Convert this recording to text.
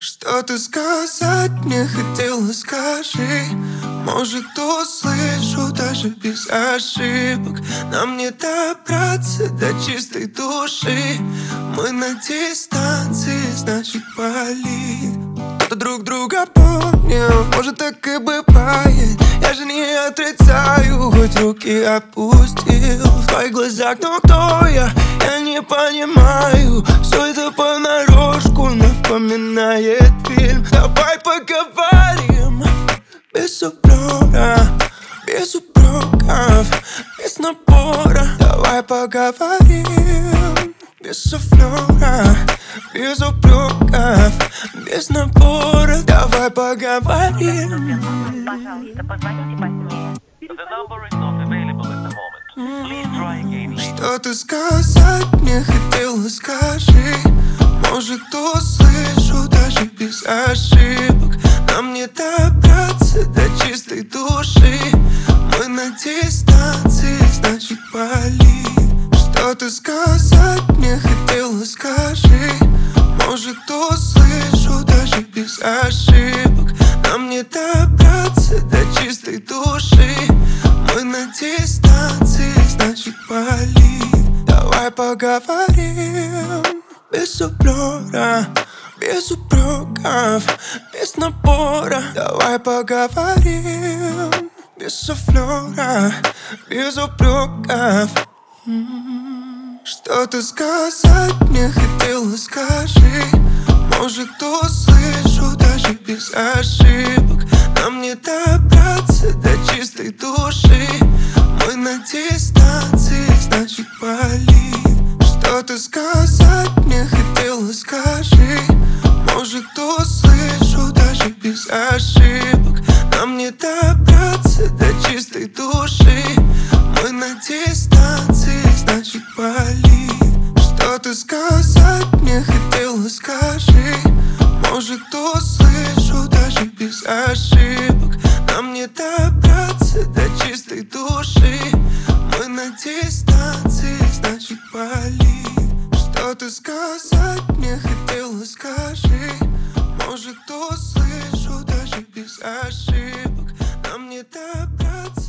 Что ты сказать мне хотела, скажи. Может, услышу даже без ошибок. Нам не добраться до чистой души. Мы на дистанции, значит болит. Кто-то друг друга помнил, может, так и бывает. Я же не отрицаю, хоть руки опустил. В твоих глазах, но кто я? Я не понимаю. Все это понарошку напоминает фильм. Давай поговорим без упрека, без упреков, без напора. Давай поговорим без суфлера, без упреков, без напора. Давай поговорим. Пожалуйста, позвоните позднее. The number is not available at the moment. Please try again later. Что ты сказать мне хотела, скажи. Может, услышу даже без ошибок. Нам не добраться до чистой души. Мы на дистанции, значит болит. Что ты сказать мне хотела, скажи. Может, услышу даже без ошибок. Нам не добраться до чистой души. Мы на дистанции, значит болит. Давай поговорим без упрека, без упреков, без напора. Давай поговорим без суфлера, без упреков. Что ты сказать мне хотела, скажи. Может, услышу даже без ошибок. Нам не добраться до чистой души. Мы на дистанции, значит болит. Что ты сказать мне хотела, скажи. Может, услышу даже без ошибок. Нам не добраться до чистой души. Мы на дистанции, значит болит. Что ты сказать мне хотела, скажи. Может, услышу даже без ошибок. Нам не добраться до чистой души. Мы на дистанции, значит болит. Что ты сказать мне хотела, скажи. Может, услышу даже без ошибок. Нам не добраться